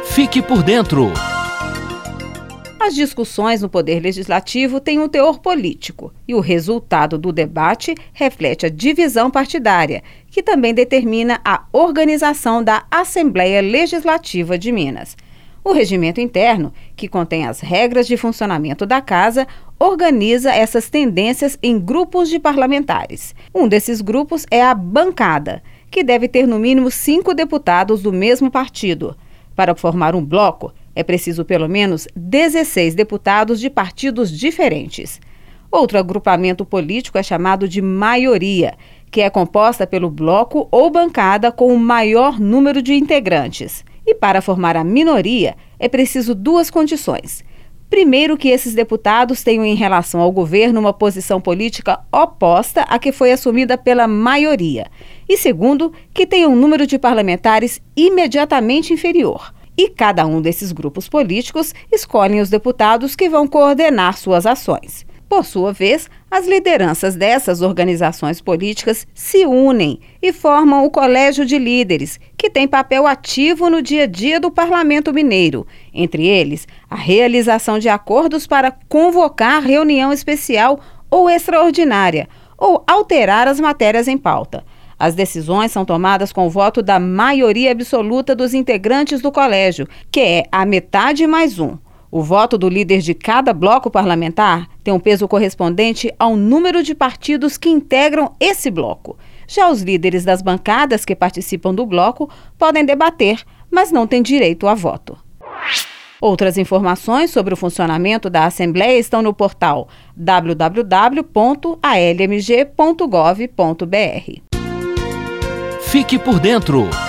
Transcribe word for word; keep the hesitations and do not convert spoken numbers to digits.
Fique por dentro. As discussões no Poder Legislativo têm um teor político e o resultado do debate reflete a divisão partidária, que também determina a organização da Assembleia Legislativa de Minas. O regimento interno, que contém as regras de funcionamento da Casa, organiza essas tendências em grupos de parlamentares. Um desses grupos é a bancada, que deve ter no mínimo cinco deputados do mesmo partido. Para formar um bloco, é preciso pelo menos dezesseis deputados de partidos diferentes. Outro agrupamento político é chamado de maioria, que é composta pelo bloco ou bancada com o maior número de integrantes. E para formar a minoria, é preciso duas condições. Primeiro, que esses deputados tenham em relação ao governo uma posição política oposta à que foi assumida pela maioria. E segundo, que tenham um número de parlamentares imediatamente inferior. E cada um desses grupos políticos escolhem os deputados que vão coordenar suas ações. Por sua vez, as lideranças dessas organizações políticas se unem e formam o Colégio de Líderes, que tem papel ativo no dia a dia do Parlamento Mineiro, entre eles a realização de acordos para convocar reunião especial ou extraordinária, ou alterar as matérias em pauta. As decisões são tomadas com o voto da maioria absoluta dos integrantes do colégio, que é a metade mais um. O voto do líder de cada bloco parlamentar tem um peso correspondente ao número de partidos que integram esse bloco. Já os líderes das bancadas que participam do bloco podem debater, mas não têm direito a voto. Outras informações sobre o funcionamento da Assembleia estão no portal w w w ponto a l m g ponto gov ponto b r. Fique por dentro.